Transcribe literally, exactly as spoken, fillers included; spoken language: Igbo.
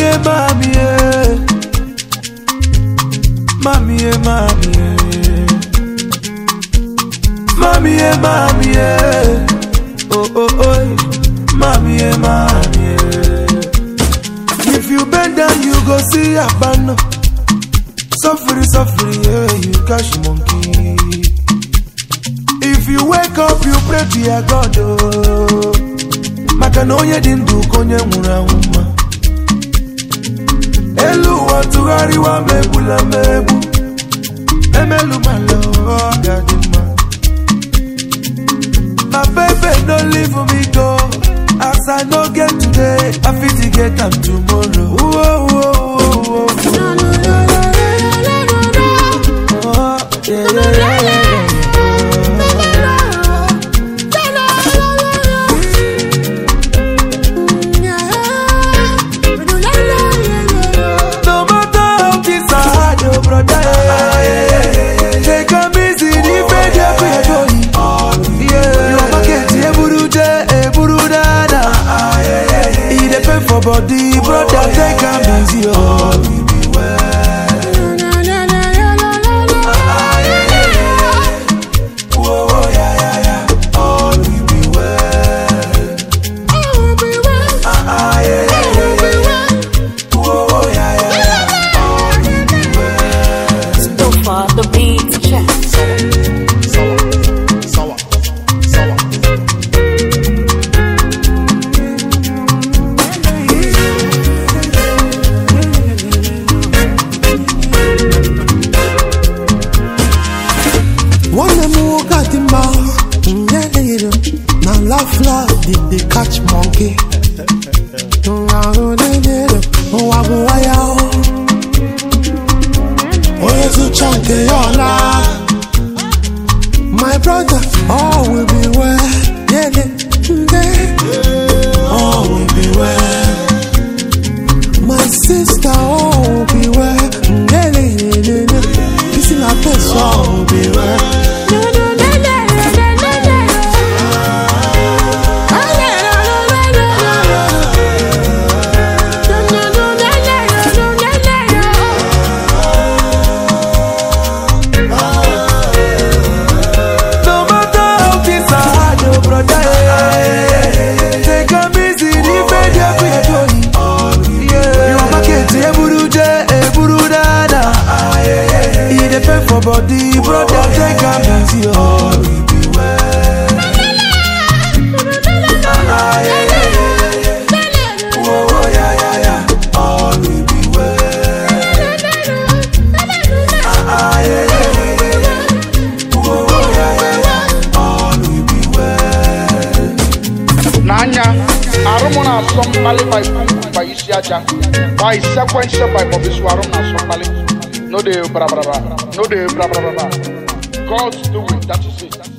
eh, mommy, eh. Mommy, eh, mommy, eh. Mommy, eh, mommy, eh. Oh, oh, oh. Mommy, eh, mommy, eh. If you bend down, you go see a banner. Suffering, suffering, yeah, you catch monkey. If you wake up, you pray to your God, oh. Makanoye dindu konye murahuma. Elu watu gari wa mebula mebu. Emelu malo gadima. My baby don't leave me go. As I no get today, I feel to get them tomorrow. Whoa, whoa, whoa, whoa. Oh, yeah, yeah, yeah, yeah. Body, brother, take a easy, oh. We be well. Na na na na na na na. Ah yeah yeah yeah. Oh yeah yeah yeah. Oh we be well. Oh we be well. Ah yeah yeah yeah. Oh yeah yeah yeah. Oh we be well. Still for the beats check. Sour, sour, sour, sour. Now laugh laugh did they catch monkey? My brother, all will be well. Yeah, yeah, all will be well. My sister, all will be well. Yeah, yeah, yeah. This is my best, all will be well. Body, brother, take a easy, oh. We be well. Ah yeah yeah yeah. Oh yeah yeah yeah. Oh we be well. Ah yeah yeah yeah. Oh yeah yeah yeah. Oh we be well. Nanya, Arumona somebody by by Isiaja, by sequential by Bobby Swarona somebody. No de bra bra bra. No de bra bra bra. God's doing, that is it.